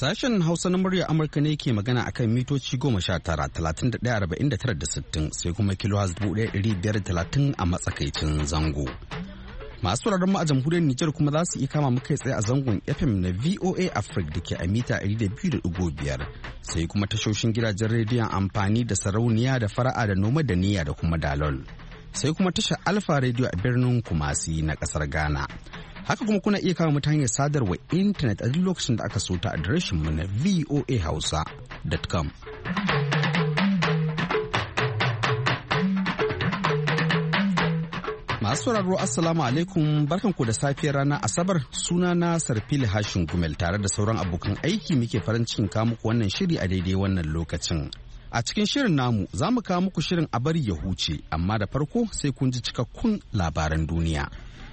Sashen Hausa na murya Amurka ne ke magana akan mitoci 19-31-49-60 sai kuma kilohaz 1,530 a matsakaicin zango. Masu wuraren mu a jamhuriyar Nijar kuma za su iya kama muka tsaye a zangon FM na VOA Africa da ke a mita 200.5 sai kuma tashoshin gidajen rediyon amfani da sarauniya da fara'a da noma da niyya da kuma dalol. Sai kuma tashar Alfa Radio a birnin Kumasi na kasar Ghana. Haka kuma kuna iya kama hanyar sadarwa intanet a duk lokacin da aka so ta adireshin mu na voahausa.com. Masu sauraro Assalamu alaikum, barkanku da safiyar ranar Asabar, sunana Sarfili Hashin Gumel tare da sauran abokan aiki muke farin cikin kawo muku wannan shiri a daidai wannan lokacin. A cikin shirin namu za mu kawo muku shirin a bari ya huce, amma da farko sai kun ji cikakkun labaran duniya.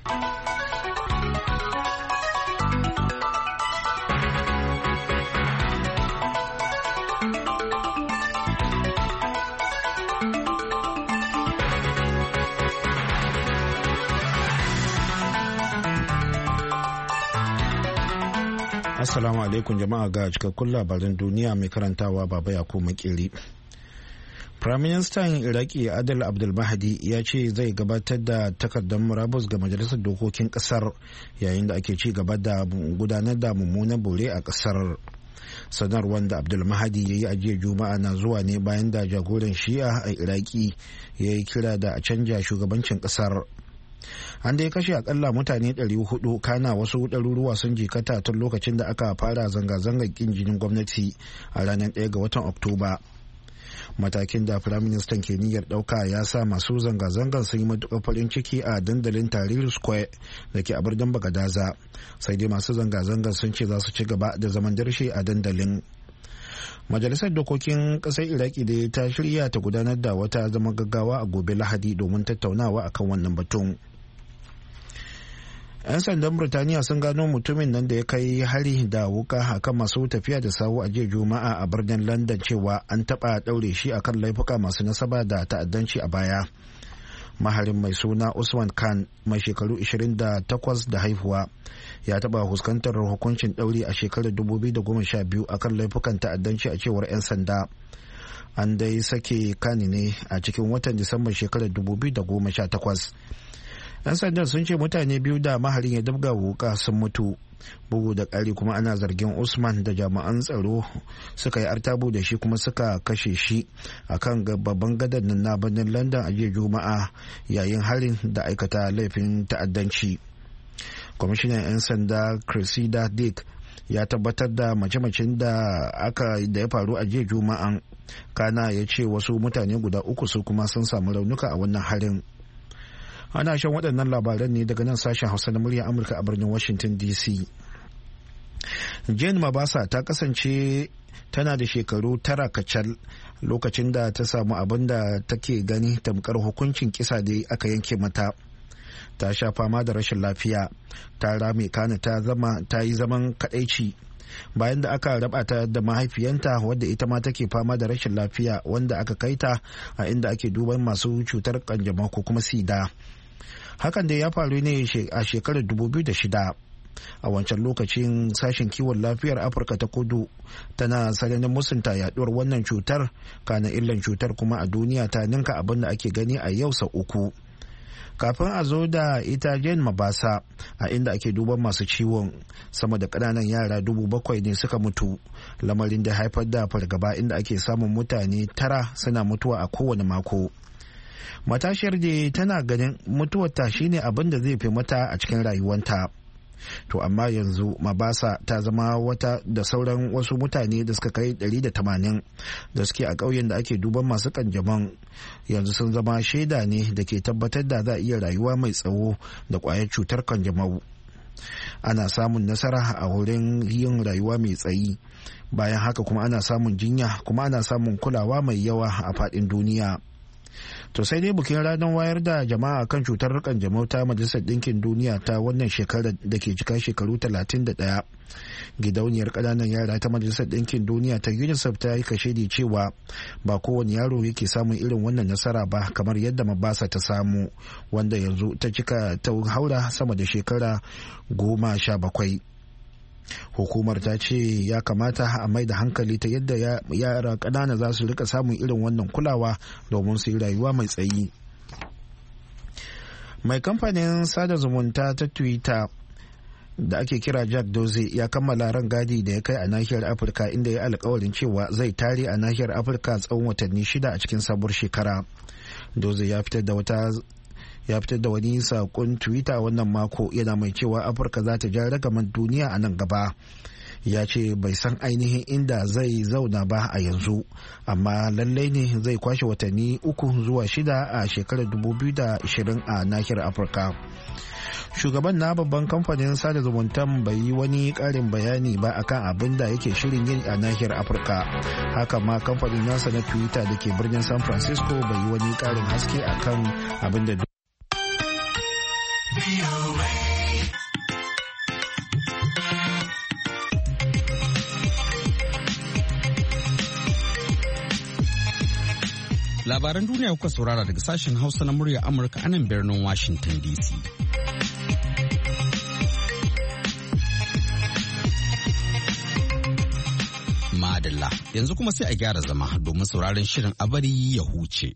Assalamu alaikum jama'a ga cikakkun labaran duniya mai karantawa baba ya ko makeri. Firaministan Iraki Adel Abdul Mahdi ya ce zai gabatar da takardar murabus ga majalisar dokokin kasar yayin da ake ci gaba da gudanar da mummunan bore a kasar. Sanarwar da Abdul Mahdi ya yi a jiya Juma'a na zuwa ne bayan da jagoran Shi'a a Iraki ya yi kira da a canja shugabancin kasar. An dai kashe akalla mutane 400 kana wasu ɗaruruwa sun jikata tun lokacin da aka fara zanga-zangar kin jinin gwamnati a ranar 1 ga watan Oktoba. Matakin da firaministan ke niyyar ɗauka ya sa masu zanga-zangar sun yi matuƙar farin ciki a dandalin Tahrir Square da ke a birnin Bagadaza, sai dai masu zanga-zangar sun ce za su ci gaba da zaman darshe a dandalin. Majalisar dokokin ƙasar Iraki da ta shirya ta gudanar da wata zaman gaggawa a gobe Lahadi domin tattaunawa akan wannan batun. 'Yan sandan Burtaniya sun gano mutumin nan da ya kai hari da wuka akan masu tafiya da sawu a jiya Juma'a a birnin London cewa an taɓa ɗaure shi akan laifuka masu nasaba da ta'addanci a baya. Maharin mai suna Usman Khan mai shekaru 28 da haihuwa ya taɓa fuskantar hukuncin ɗauri a shekarar 2012 akan laifukan ta'addanci a cewar 'yan sanda. An dai sake Khan ne a cikin watan Disambar shekarar 2018. 'Yan sandan sun ce mutane biyu da maharin ya dabga wuka sun mutu. Bugu da ƙari kuma ana zargin Usman da jami'an tsaro suka yi artabu da shi kuma suka kashe shi a kan babban gadon na birnin London a jiya Juma'a yayin harin da aikata laifin ta'addanci. Kwamishinan 'yan sanda Cressida Dick ya tabbatar da mace-macen da ya faru a jiya Juma'an, kana ya ce wasu mutane guda 3 su kuma sun samu raunuka a wannan harin. Ana shan waɗannan labaran ne daga nan sashen Hausa na murya Amurka a birnin Washington DC. Jane Mabasa ta kasance tana da shekaru 9 kacal lokacin da ta samu abin da take gani tamkar hukuncin kisa da aka yanke mata. Ta sha fama da rashin lafiya, ta rame kana ta yi zaman kadaici bayan da aka raba ta da mahaifiyanta wadda ita ma take fama da rashin lafiya, wanda aka kai ta a inda ake duban masu cutar kanjamau ko kuma sida. Hakan da ya faru ne a shekarar 2006. A wancan lokacin sashen kiwon lafiyar Afirka ta Kudu tana sanannen musunta yaduwar wannan cutar, kana illan cutar kuma a duniya ta ninka abin da ake gani a yau sau 3. Kafin a zo da ita Jane Mabasa a inda ake duban masu ciwon, sama da ƙananan yara 7,000 ne suka mutu, lamarin da haifar da fargaba inda ake samun mutane 9 suna mutuwa a kowane mako. Matashiyar da tana ganin mutuwarta shine abin da zai fi mata a cikin rayuwanta. To amma yanzu Mabasa ta zama wata da sauran wasu mutane da suka kai 180 da suke a ƙauyen da ake duban masu kanjaman, yanzu sun zama shaida ne da ke tabbatar da za a iya rayuwa mai tsawo da ƙwayar cutar kanjamau. Ana samun nasara a wurin yin rayuwa mai tsayi, bayan haka kuma ana samun jinya kuma ana samun kulawa mai yawa a faɗin duniya. To sai dai bikin ranar wayar da jama'a kan cutar kanjamau ta Majalisar Ɗinkin Duniya ta wannan shekarar da ke cika shekaru 31, gidauniyar ƙananan yara ta Majalisar Ɗinkin Duniya ta UNICEF ta yi kashedi cewa ba kowane yaro yake samun irin wannan nasara ba kamar yadda Mabasa ta samu, wanda yanzu ta cika ta haura sama da shekara 17. Hukumar ta ce ya kamata a mai da hankali ta yadda yara ƙanana za su rika samun irin wannan kulawa domin su yi rayuwa mai tsayi. Mai kamfanin sada zumunta ta Twitter da ake kira Jack Dorsey ya kammala rangadi da ya kai a nahiyar Afirka, inda ya alkawarin cewa zai tare a nahiyar Afirka tsawon watanni 6 a cikin sabuwar shekara. Dorsey ya fitar da wani saƙon Twitter wannan mako yana mai cewa Afirka za ta ja ragaman duniya a nan gaba. Ya ce bai san ainihin inda zai zauna ba a yanzu, amma lallai ne zai kwashe watanni 3 zuwa 6 a shekarar 2020 a nahiyar Afirka. Shugaban na babban kamfanin sada zumuntan bai yi wani karin bayani ba akan abin da yake shirin yin a nahiyar Afirka. Haka ma kamfanin nasa na Twitter da ke birnin San Francisco bai yi wani karin haske akan abin da Labaran duniya kuka saurara daga sashen Hausa na murya Amurka a nan birnin Washington DC. Madalla, yanzu kuma sai a gyara zama domin sauraron shirin a bari ya huce.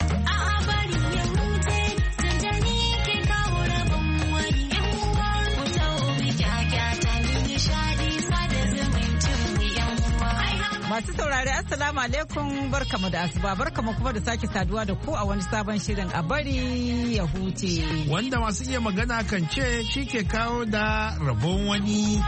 Masu saurari Assalamu alaikum, barkamu da asuba, barkamu kuma da sake saduwa da ku a wani sabon shirin a bari ya huce. Wanda masu iya magana kan ce shi ke kawo da rabon wani.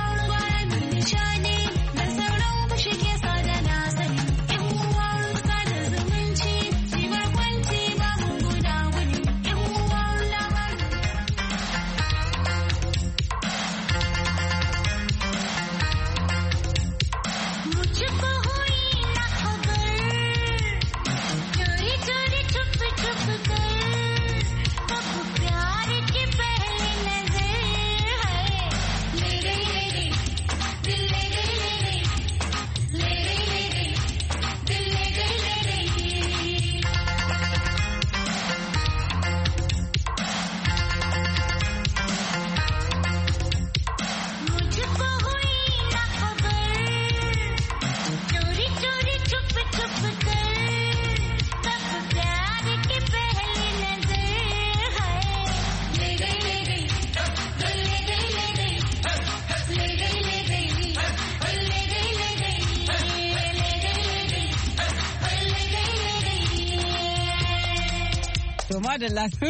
Da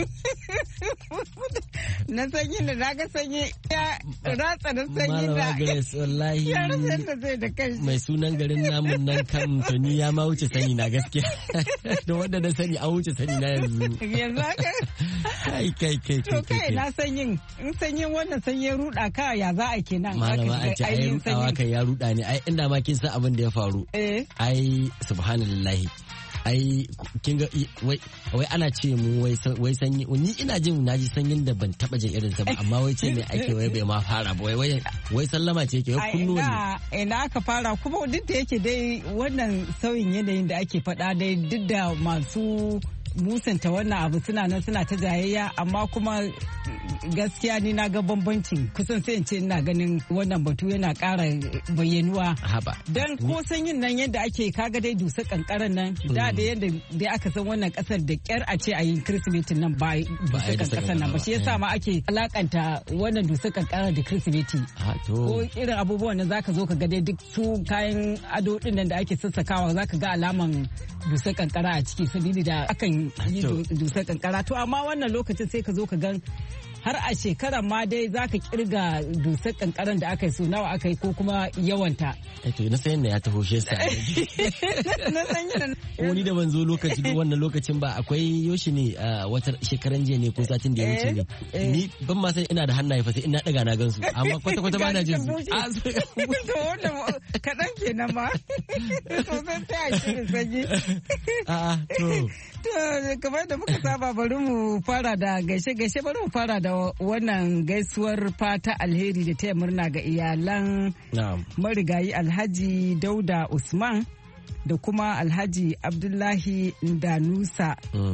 na sanyi da naga sanyi ya ratsa da sanyi da wallahi ya rasa yadda zai da kai mai sunan garin namun nan kan tuni ya ma wuce sani na gaskiya da wanda na sani an wuce sani na yanzu haka kai na sanyin in sanyin wannan sanyi ya ruda ka ya za a kenan malama a ce ai rudawa kan ya ruda ne ai inda ma kin san abin da ya faru ai subhanallahi ai kin ga wai ana ce mu wai sanyi ni ina jin naji sanyin da ban taba jin irin sa ba amma wai ce ne ake wai bai ma fara ba wai sallama ce yake wai kunnuwa ne ina aka fara kuma duk da yake dai wannan sauyin yanayin da ake faɗa dai duk da masu musanta wannan abu suna nan suna ta jayayya amma kuma gaskiya ni na ga bambancin kusan sai in ce ina ganin wannan batu yana ƙara bayyanuwa dan ko sanyin nan yadda ake kaga dai dusa kankaran nan da yadda dai aka san wannan kasar da kyar a ce a yi kirsimetin nan ba dusa kankaran nan ba shi yasa ma ake alakanta wannan dusa kankaran da kirsimeti ko irin abubuwan nan zaka zo ka ga dai duk su kayan ado din nan da ake sassakawa zaka ga alaman dusa kankara a ciki sabili da akan yi dusar kankara to amma wannan lokacin sai ka zo ka gan har a shekarar ma dai za ka kirga dusar kankaran da aka yi so nawa aka yi ko kuma yawanta. To na san ya taho shi sa. Na san yana. Wani da ban zo lokaci wannan lokacin ba akwai yoshi ne wata shekaran jiya ne ko satin da ya wuce ne. Ni ban ma san ina da hannaye fa sai ina daga na gansu amma kwata kwata ba na jin su. To wannan kadan kenan ma. To sai ta shirin sanyi. To kamar da muka saba bari mu fara da gaishe bari mu fara da wannan gaisuwar fata alheri da taya murna ga iyalan marigayi Alhaji Dauda Usman da kuma Alhaji Abdullahi Danusa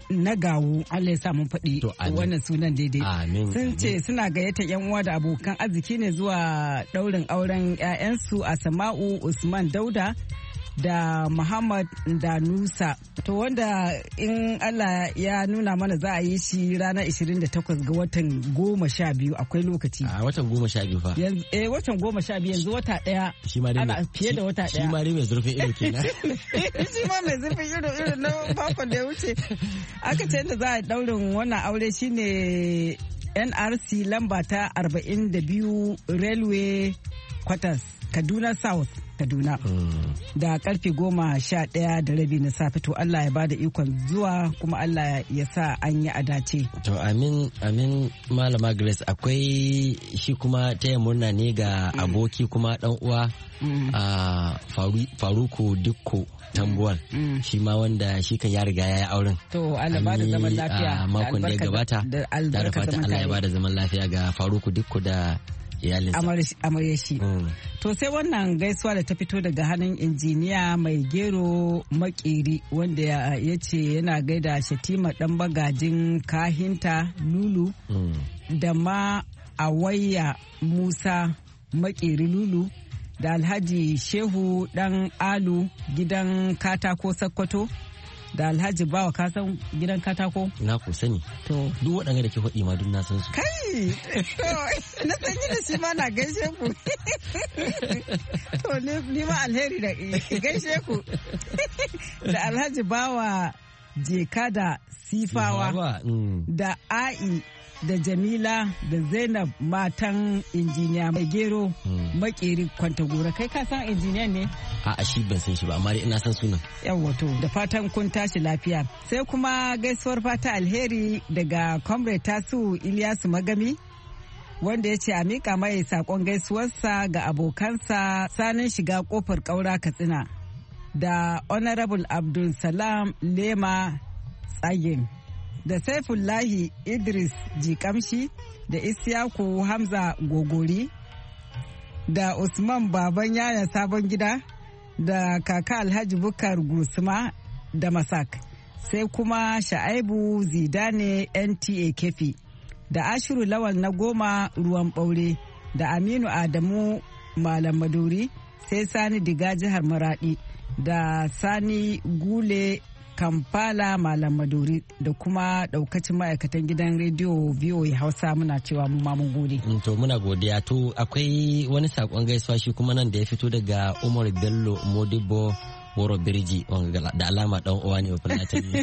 na gawo, Allah ya sa mun faɗi wannan sunan daidai. Sun ce suna gayyata yan uwa da abokan arziki ne zuwa ɗaurin auren 'ya'yansu Asma'u Usman Dauda da Muhammad Danusa. To wanda in Allah ya nuna mana za a yi shi ranar 28 ga watan 12 akwai lokaci. A watan 12 fa. Watan 12 yanzu wata daya. Shi ma dai fiye da wata daya. Shi ma dai mai zurfin ido kenan. Shi ma mai zurfin ido na bakon da ya wuce. Aka ce yadda za a daurin wannan aure shine NRC lamba ta 42 Railway Quarters Kaduna South Kaduna da karfe 11:30 na safe. To Allah ya bada ikon zuwa kuma Allah ya sa an yi a dace. To amin Malama Grace, akwai shi kuma taya murna ne ga aboki kuma dan uwa Faruku Dikko Tambuwal, shi ma wanda shi kan ya riga ya yi auren. To Allah ba da zaman lafiya makon da ya gabata da fatan Allah ya ba da zaman lafiya ga Faruku Dikko da amarya shi. To sai wannan gaisuwa da ta fito daga hannun injiniya Mai Gero Makeri wanda ya ce yana gaida Shatima dan bagajin Kahinta Lulu da ma Awayya Musa Makeri Lulu da Alhaji Shehu dan Alu gidan Katako Sakkwato da Alhaji Bawa, ka san gidan Katako? Na ku sani. To duk waɗanda da ke faɗi ma duk na san su. Kai! Na san da shi ma na gaishe ku. To ni ma alheri da gaishe ku. Da Alhaji Bawa Jeka da Sifawa da Ai da Jamila da Zainab matan injiniya Mai Gero Makeri Kwantagora. Kai ka san injiniyan ne? A shi ban san shi ba, amma ina san sunan. Yawwa to da fatan kun tashi lafiya. Sai kuma gaisuwar fata alheri daga Comrade Tasu Ilyasu Magami wanda ya ce a miƙa mai saƙon gaisuwarsa ga abokansa sanin shiga ƙofar ƙaura Katsina da Honorable Abdul Salam Lema Tsayin da Saifullahi Idris Jikamshi da Isyaku Hamza Gogori da Usman Baban Yaya Sabon Gida da kaka Alhaji Bukar Gusuma da Masak, sai kuma Sha'aibu Zidane NTA Kefi da Ashiru Lawal na Goma Ruwan Ɓaure da Aminu Adamu Malam Maduri, sai Sani Diga jihar Maradi da Sani Gule Kampala Malam Maduri da kuma daukacin ma'aikatan gidan rediyo VOA Hausa muna cewa mu ma mun gode. To muna godiya. To akwai wani sakon gaisuwa shi kuma nan da ya fito daga Umar Bello Modibo Woro Birji da alama dan uwa ne Fulani.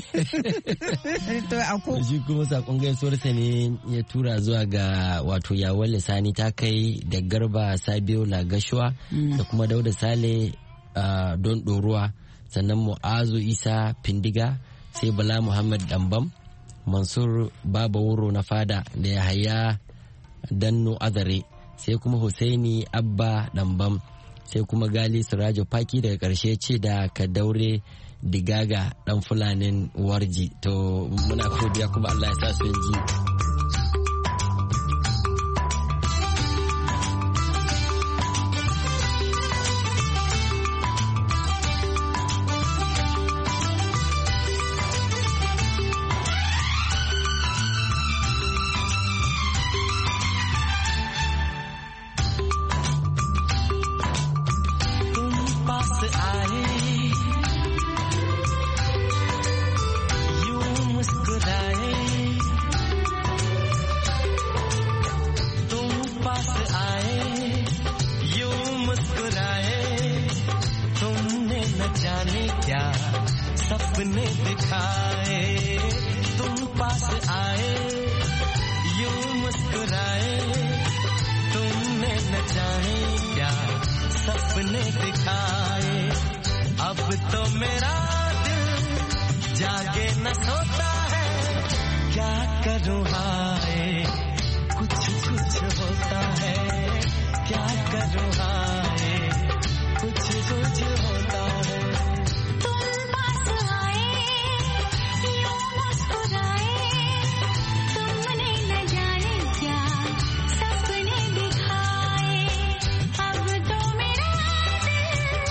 To ako shi kuma sakon gaisuwar sa ne ya tura zuwa ga wato Yawon Lisani ta kai da Garba Sabiu Lagashwa da kuma Dauda Sale don Doruwa, sannan Mu'azu Isa Findiga, sai Bala Muhammad Dambam, Mansur Baba Wuro na Fada da Yahaya Danno Azare, sai kuma Husaini Abba Dambam, sai kuma Gali Surajo Faki daga karshe ce da Kadaure Digaga dan Fulanin Warji. To muna godiya kuma Allah ya sa su ji.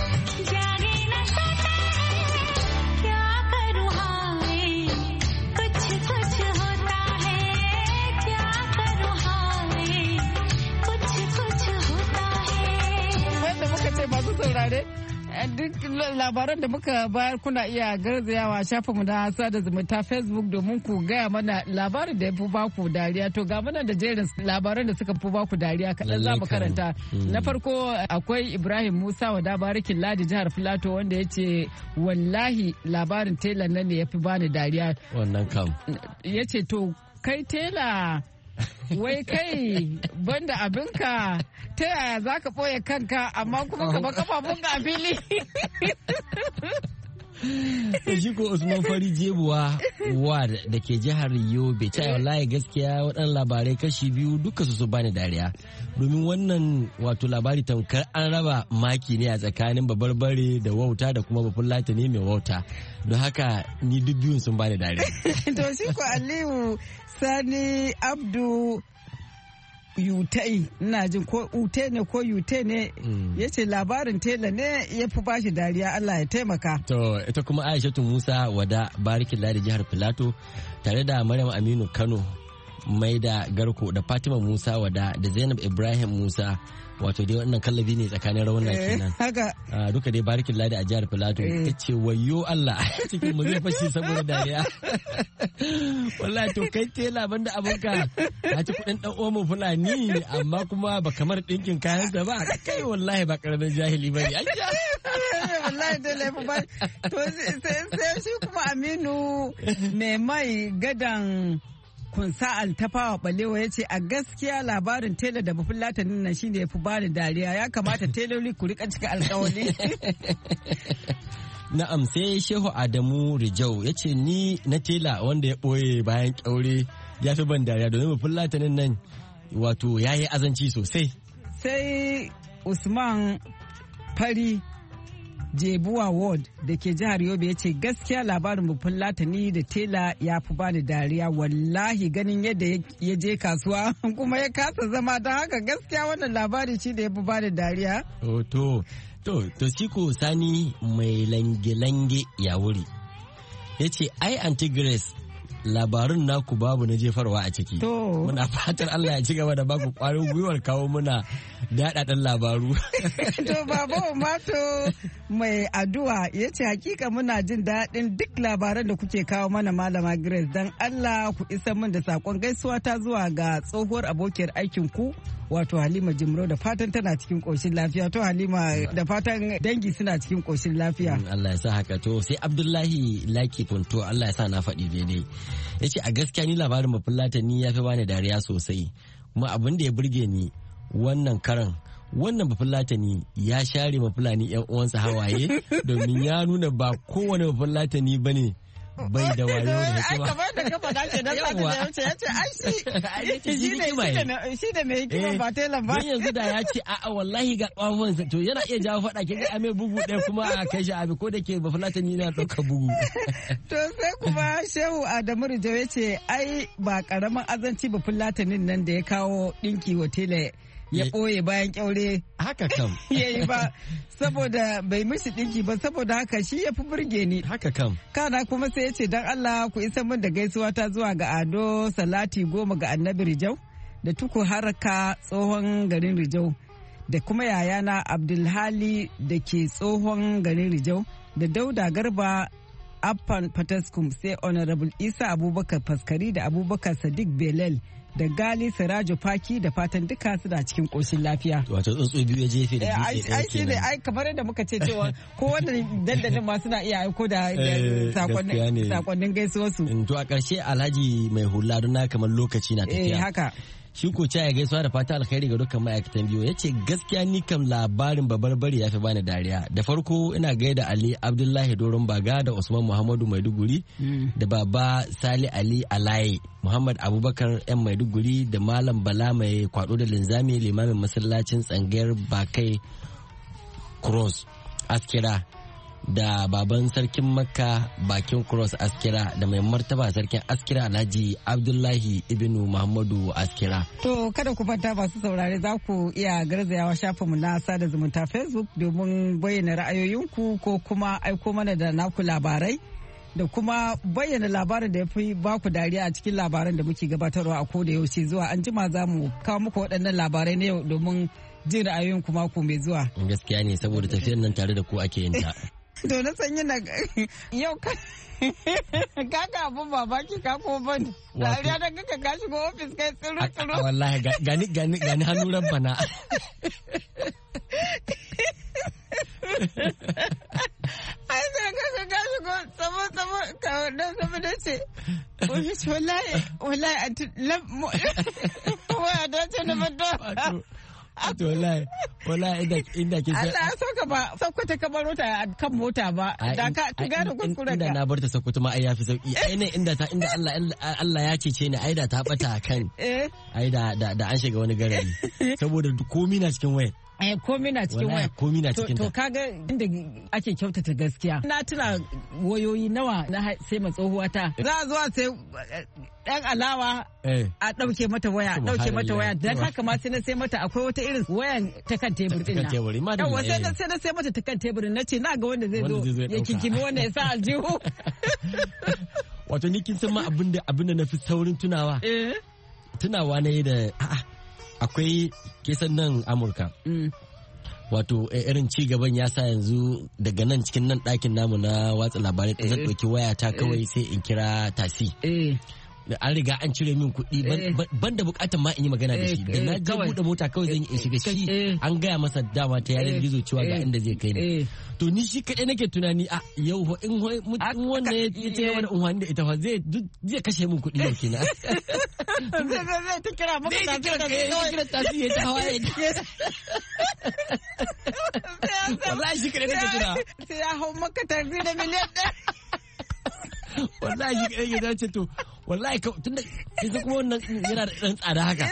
कुछ saurare duk labaran da muka bayar kuna iya garzayawa shafinmu na sada zumunta Facebook domin ku gaya mana labarin da ya fi baku dariya. To ga mana da jerin labaran da suka fi baku dariya kaɗan za mu karanta. Na farko akwai Ibrahim Musa wada barikin Ladi jihar Filato wanda ya ce wallahi labarin tela nan ne ya fi bani dariya. Wannan kam. Ya ce to kai tela wai kai banda abinka ta yaya za ka ɓoye kanka amma kuma ka ba kafafunka a fili. shi ko Usman Fari Jebuwa da ke jihar Yobe ta wallahi gaskiya waɗannan labarai kashi biyu duka su bani dariya domin wannan wato labari tamkar an raba maki ne a tsakanin babarbare da wauta da kuma bafulatani mai wauta don haka ni duk biyun sun bani dariya. To shi ko Aliyu Sani Abdu Yutai ina jin ko ute ne ko yute ne ya ce labarin tela ne ya fi bashi dariya Allah ya taimaka. To ita kuma Aishatu Musa wada barikin Ladi jihar Filato tare da Maryam Aminu Kano mai da Garko da Fatima Musa wada da Zainab Ibrahim Musa wato dai wannan kallabi ne tsakanin rauna kenan. Haka. Duka dai barikin Ladi a jihar Filato ta ce wayo Allah cikin mu zai fashi saboda dariya. Wallahi to kai tela banda abinka a ci kudin dan omo Fulani amma kuma ba kamar dinkin kayan sa ba kai wallahi ba karamin jahili bane. Wallahi da laifin ba. To sai shi kuma Aminu mai gadan kunsa altafawa balewa ya ce a gaskiya labarin tela da bafin latanin nan shine ya fi bani dariya ya kamata teloli ku rika cika alkawali. Na'am sai Shehu Adamu Rijau ya ce ni na tela wanda ya ɓoye bayan kyaure ya fi ban dariya domin bafin latanin nan wato ya yi azanci sosai. Sai Usman Fari Jebuwa Ward da ke jihar Yobe ya ce gaskiya labarin bufin latani da tela ya fi bani dariya wallahi ganin yadda ya je kasuwa kuma ya kasa zama don haka gaskiya wannan labari shi da ya fi bani dariya. To shi ko Sani mai lange-lange ya wuri ya ce ai Aunty Grace labarun naku babu na jefarwa a ciki. Muna fatar Allah ya ci gaba da baku kwarin gwiwar kawo muna daɗaɗɗen labaru. To Baba Mato mai addu'a ya ce hakika muna jin daɗin duk labaran da kuke kawo mana Malama Grace don Allah ku isa min da saƙon gaisuwa ta zuwa ga tsohuwar abokiyar aikin ku wato Halima Jimro da fatan tana cikin ƙoshin lafiya. To Halima da fatan dangi suna cikin ƙoshin lafiya. Allah ya sa haka. To sai Abdullahi Laki Punto Allah ya sa na faɗi daidai. Ya ce a gaskiya ni labarin Bafulatani ya fi bani dariya sosai kuma abin da ya burge ni wannan karan wannan Bafulatani ya share Mafulani yan uwansa hawaye domin ya nuna ba kowane Bafulatani bane bai da wayo da hikima. Kamar da ka faɗa ke nan sata da yace ya ce ai shi da mai hikima ba telan ba. Yanzu da ya ce a'a wallahi ga ƙwafonsa to yana iya jawo faɗa ke ga ame bugu ɗaya kuma a kai shi abi ko da ke Bafulatani na ɗauka bugu. To sai kuma Shehu Adamu Rijau ya ce ai ba ƙaramin azanci Bafulatanin nan da ya kawo ɗinki wa tela ya ɓoye bayan kyaure haka kam ya yi ba saboda bai mishi ɗinki ba saboda haka shi ya fi burge ni haka kam kana kuma sai ya ce don Allah ku isa min da gaisuwa ta zuwa ga Ado Salati 10 ga Annabi Rijau da Tuku Haraka tsohon garin Rijau da kuma yayana Abdulhali da ke tsohon garin Rijau da Dauda Garba Affan Fataskum sai Honorable Isa Abubakar Faskari da Abubakar Sadiq Belal da Gali Sirajo Faki da fatan duka suna cikin ƙoshin lafiya. Wato tsuntsu biyu ya jefe da dutse ɗaya kenan. Ai ai kamar yadda muka ce cewa ko wannan dandalin ma suna iya aiko da sakonnin gaisuwarsu. To a ƙarshe Alhaji mai hula don na kamar lokaci na tafiya. Haka. Shi ko ya gaisuwa da fata alkhairi ga dukkan ma'aikatan biyu ya ce gaskiya ni kam labarin babarbare ya fi bani dariya da farko ina gaida Ali Abdullahi Doron Baga da Usman Muhammadu Maiduguri da Baba Sali Ali Alaye Muhammad Abubakar yan Maiduguri da Malam Bala mai kwado da linzami limamin masallacin tsangayar Bakai Cross Askira da baban sarkin Makka bakin Cross Askira da mai martaba sarkin Askira Alhaji Abdullahi Ibnu Muhammadu Askira. To kada ku fanta masu saurare za ku iya garzayawa shafinmu na sada zumunta Facebook domin bayyana ra'ayoyinku ko kuma aiko mana da naku labarai da kuma bayyana labarin da ya fi baku dariya a cikin labaran da muke gabatarwa a koda yaushe zuwa an jima za mu kawo muku waɗannan labarai na yau domin jin ra'ayoyin kuma mako mai zuwa. Gaskiya ne saboda tafiyar nan tare da ku ake yin ta. To na san yana yau kaka abun babaki ka ko bane. Dariya da kaka ka shigo ofis kai tsiru. Wallahi gani hannu rabbana. Ai sai kaka ka shigo sama ka dan sama da ce. Wallahi waya da ce na mata. Wato wallahi inda kin san Allah ya sauka ba sauka ka baro ta kan mota ba da ka gane kuskuren ka. Inda na bar ta sauko ma ai yafi sauki. Ai ne inda Allah ya cece ni ai da ta bata kan. Ai da an shiga wani garari. Saboda komi na cikin waya. Komi na cikin waya. Komi na cikin ta. To kaga inda ake kyautata gaskiya. Na tuna wayoyi nawa na sai ma tsohuwa ta. Za a zuwa sai dan alawa a dauke mata waya dan haka ma sai na sai mata akwai wata irin wayan ta kan tebur din na. Yawa sai na sai mata ta kan tebur nace na ga wanda zai zo ya kinkimi wanda ya sa aljihu. Wato ni kin san ma abinda na fi saurin tunawa. Tunawa ne da akwai kesan nan Amurka. Wato irin ci gaban ya sa yanzu daga nan cikin nan ɗakin namu na watsa labarai zan ɗauki wayata kawai sai in kira tasi. An riga an cire min kuɗi ban da bukatar ma in yi magana da shi da na je buɗe mota kawai zan yi shiga shi an gaya masa dama ta yanar gizo cewa ga inda zai kai ni to ni shi kaɗai nake tunani a yau in wannan ya ce wani unhani da ita fa zai kashe min kuɗi yau kenan zai ta kira maka kira tasi ya ta hawaye wallahi shi kaɗai nake tuna sai ya hau maka taxi da miliyan ɗaya wallahi shi kaɗai ya dace to wallahi tunda ita kuma wannan yana da ɗan tsada haka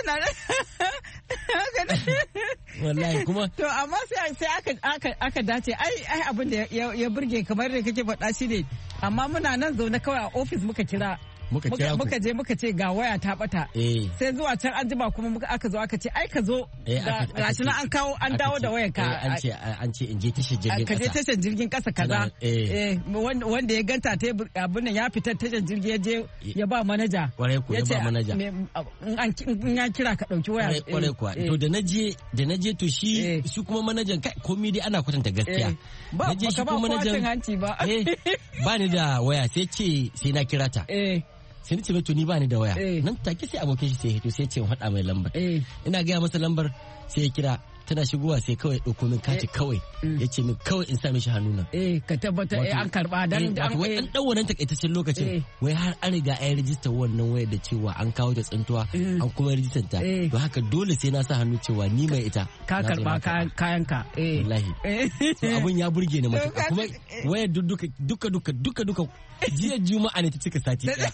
wallahi kuma to amma sai aka dace ai abin da ya burge kamar da kake faɗa shi ne amma muna nan zaune kawai a ofis muka kira muka je muka ce ga waya ta bata sai zuwa can an jima kuma aka zo aka ce ai ka zo gashi na an kawo an dawo da wayar ka an ce in je tashar jirgin kasa ka je tashar jirgin kasa kaza wanda ya ganta ta abin nan ya fitar tashar jirgin ya je ya ba manaja kwarai ko ya ba manaja in ya kira ka dauki waya kwarai kuwa to da naje to shi kuma manajan komai dai ana kwatanta gaskiya naje shi kuma manajan hanci ba ba ni da waya sai ce sai na kira ta sai ni ce to ni ba ni da waya nan take sai abokin shi sai ya hito sai ce in faɗa mai lambar ina gaya masa lambar sai ya kira tana shigowa sai kawai ɗauko min kati kawai ya ce min kawai in sa mishi hannu nan ka tabbata an karɓa dan wai an ɗan wannan takaitaccen lokacin wai har an riga an rijistar wannan wayar da cewa an kawo ta tsintuwa an kuma rijistar ta don haka dole sai na sa hannu cewa ni mai ita ka karɓa kayanka wallahi to abun ya burge ni matuƙa kuma wayar duka jiya juma'a ne ta cika sati ɗaya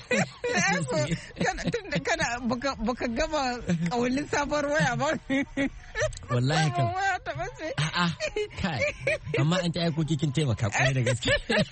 kana baka gama kawulin sabuwar waya ba wallahi kan a'a kai amma an ta aiko kikin taimaka kwarai da gaske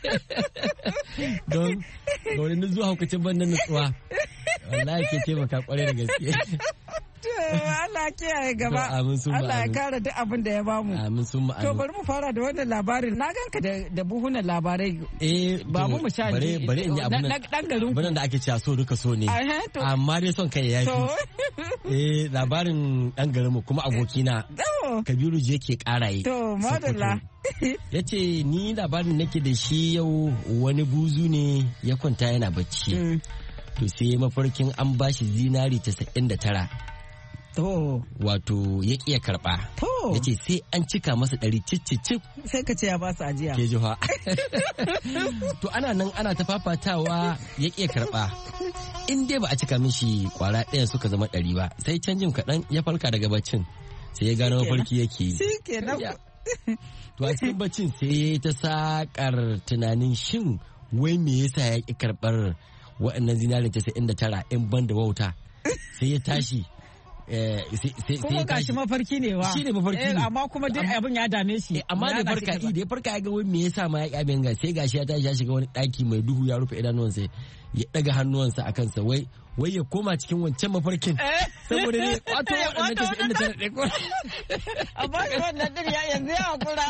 don ga wani zuwa haukacin bannan nutsuwa wallahi ke taimaka kwarai da gaske Allah kiyaye gaba Allah ya kare duk abin da ya bamu amin sun to bari mu fara da wannan labarin na ganka da buhunan labarai ba mu sha bare in yi abin nan da ake cewa so duka so ne amma dai son kai yafi labarin dan garinmu kuma abokina Kabiru je ke karaye to madalla yace ni labarin nake da shi yau wani buzu ne ya kwanta yana bacci to sai mafarkin an bashi zinari 99 wato ya ƙiya karɓa ya ce sai an cika masa 100 cicicip sai ka ce ya ba su ajiya ke jiha to ana nan ana ta fafatawa ya ƙiya karɓa in dai ba a cika mishi kwara ɗaya suka zama 100 ba sai canjin kaɗan ya farka daga baccin sai ya gano mafarki yake yi to a cikin baccin sai ta sakar tunanin shin wai me yasa ya ƙi karɓar waɗannan zinarin 99 in ban da wauta sai ya tashi kuma gashi mafarki ne wa shi ne mafarki ne amma kuma duk abin ya dame shi amma da ya farka ya ga wai me yasa ma ya kyaben ga sai gashi ya tashi ya shiga wani daki mai duhu ya rufe idanuwansa ya daga hannuwansa a kansa wai ya koma cikin wancan mafarkin saboda ne kwato waɗannan ta inda ta daɗe ko amma wannan din ya yanzu ya hakura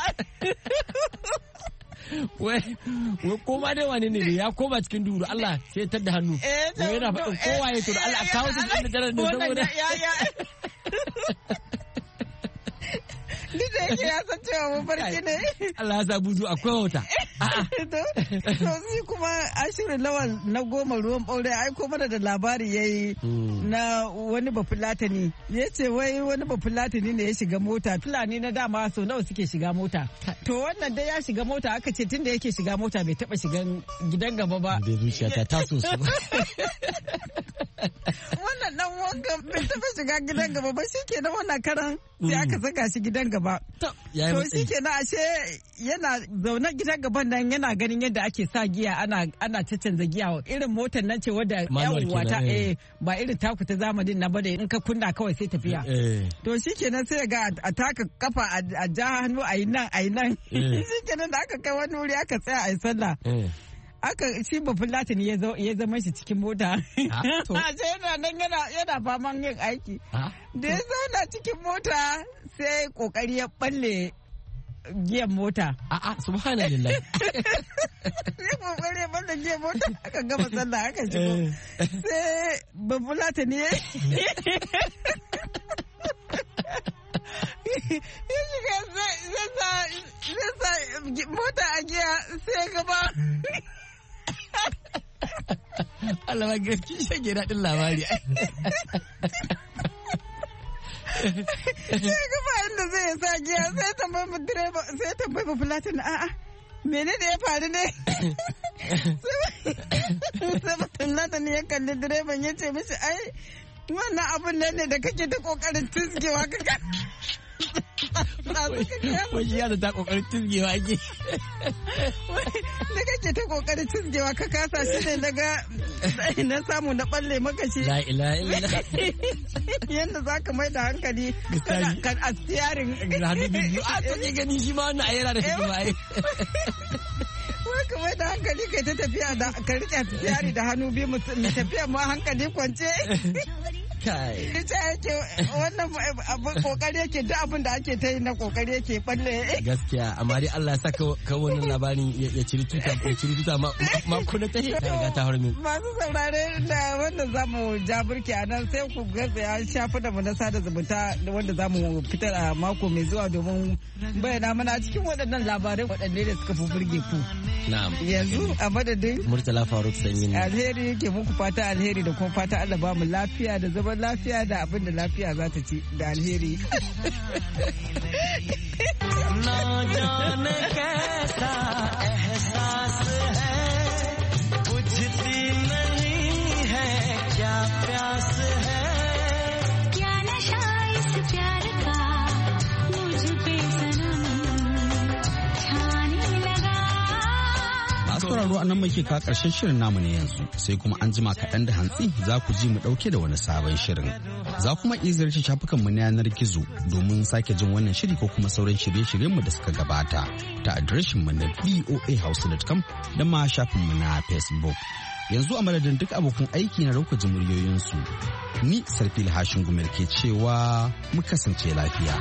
wai koma dai wani ne ya koma cikin duhu Allah sai tar da hannu wai yana faɗin kowa ya to Allah kawo su inda daren ne saboda yake ya san cewa mafarki ne. Allah ya sa buzu akwai wata. To shi kuma Ashirin Lawal na Goma Ruwan Ɓaure aiko mana da labari yayi na wani bafulatani. Ya ce wai wani bafulatani ne ya shiga mota. Fulani na dama so nawa suke shiga mota. To wannan dai ya shiga mota aka ce tunda yake shiga mota bai taba shigan gidan gaba ba. Da zuciya ta so su. Wannan dan wanka bai taba shiga gidan gaba ba shikenan wannan karan sai aka saka shi gidan gaba. To shikenan ashe yana zaune gidan gaban nan yana ganin yadda ake sa giya ana canza giya irin motar nan ce wadda yawwa ta ba irin taku ta zamanin na bada in ka kunna kawai sai tafiya. To shikenan sai ga a taka kafa a ja hannu a yi nan shikenan da aka kai wani wuri aka tsaya a yi sallah. Aka shi babban latini ya zama shi cikin mota. Ashe yana nan yana faman yin aiki. Da ya zauna cikin mota sai kokari ya balle giyan mota. Subhanallah. Sai kokari ya balle giyan mota aka gama sallah aka shigo. Sai babban latini ya shiga zai sa mota a giya sai gaba. Allah ba gaski shage daɗin labari. Sai gaba inda zai sa giya sai tambayi direba sai tambayi bafulatin a'a menene ya faru ne? Sai bafulatin ya kalli direban ya ce mishi ai wannan abun nan ne da kake ta kokarin tizgewa kaka. Wani yana ta kokarin tizgewa ake. Da kake ta kokarin tizgewa ka kasa shi ne daga na samu na balle maka shi. La ilaha illallah. Yanda za ka mai da hankali kan astiyarin. A to ke gani shi ma wannan ayyana da shi ma ai. Wai ka mai da hankali kai ta tafiya da ka rike astiyari da hannu biyu mu tafiya ma hankali kwance. Kai. Ita yake wannan kokari yake duk abin da ake ta yi na kokari yake balle. Gaskiya amma dai Allah ya saka ka wannan labarin ya ciri tuta mako na tahi ta riga ta harmi. Masu saurare da wannan zamu ja burki a nan sai ku gaza shafi da mu na sada zumunta wanda zamu fitar a mako mai zuwa domin bayyana mana cikin waɗannan labarai waɗanne da suka fi burge ku. Na'am. Yanzu a madadin Murtala Faruk Sanyi ne. Alheri yake muku fata alheri da kuma fata Allah ba mu lafiya da zaman lafiya da abin da lafiya za ta ci da alheri. Na जाने कैसा एहसास है बुझती नहीं है क्या प्यास है क्या नशा इस प्यार का मुझ पे सनम छाने लगा. Masu sauraro a nan muke ka ƙarshen shirin namu ne yanzu sai kuma an jima kaɗan da hantsi za ku ji mu ɗauke da wani sabon shirin. Za kuma iya ziyarci shafukanmu na yanar gizo domin sake jin wannan shiri ko kuma sauran shirye-shiryenmu da suka gabata ta adireshinmu na voahouse.com da ma shafinmu na Facebook. Yanzu a madadin duk abokan aiki na rauka ji muryoyinsu. Ni Sarfil Hashin Gumel ke cewa mu kasance lafiya.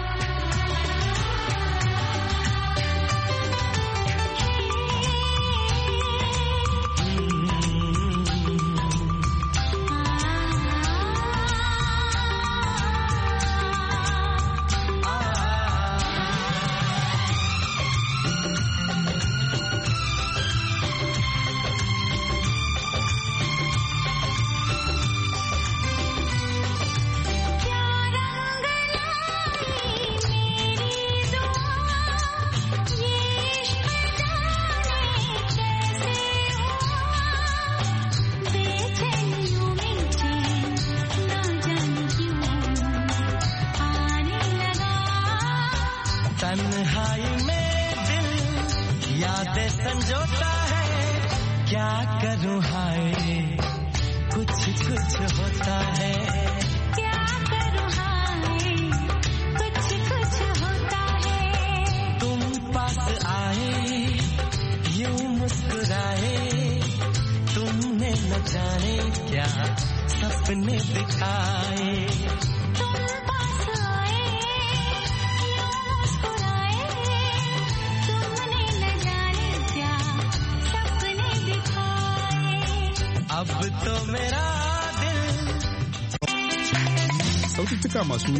तन्हाई में दिल यादें संजोता है क्या करूं हाय कुछ कुछ होता है क्या करूं हाय कुछ कुछ होता है तुम पास आए यूं मुस्कुराए तुमने न जाने क्या सपने दिखाए अब तो मेरा दिल. Saututtuka masu